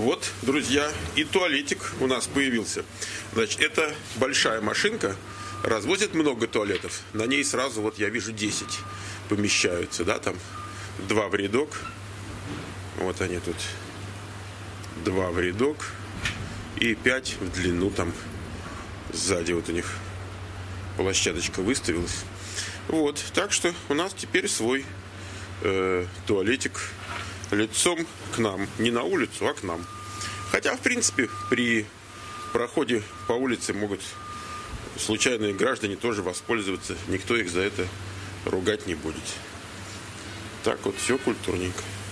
Вот, друзья, и туалетик у нас появился. Значит, это большая машинка, развозит много туалетов. На ней сразу, вот я вижу, 10 помещаются, да, там 2 в рядок. Вот они тут, 2 в рядок и 5 в длину там сзади вот у них площадочка выставилась. Вот, так что у нас теперь свой туалетик лицом к нам. Не на улицу, а к нам. Хотя, в принципе, при проходе по улице могут случайные граждане тоже воспользоваться. Никто их за это ругать не будет. Так вот, все культурненько.